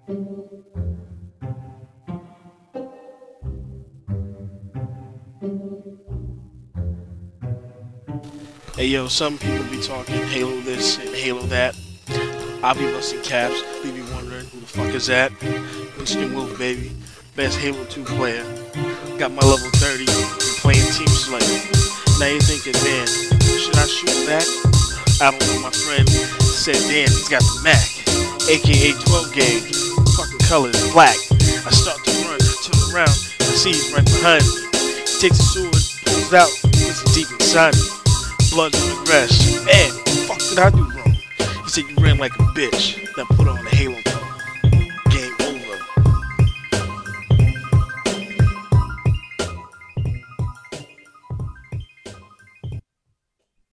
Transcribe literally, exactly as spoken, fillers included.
Hey yo, some people be talking Halo this and Halo that. I'll be busting caps, leave you wondering who the fuck is that. Winston Wolf, baby, best Halo two player. Got my level thirty, been playing Team Slayer. Now you're thinking, man, should I shoot back? I don't know, my friend said, damn, he's got the Mac, aka twelve gauge, fucking color is black. I start to run, turn around, I see he's right behind me. He takes a sword, pulls it out, puts it deep inside me. Blood on the grass. Man, what the fuck did I do wrong? He said you ran like a bitch, then put on a Halo coat.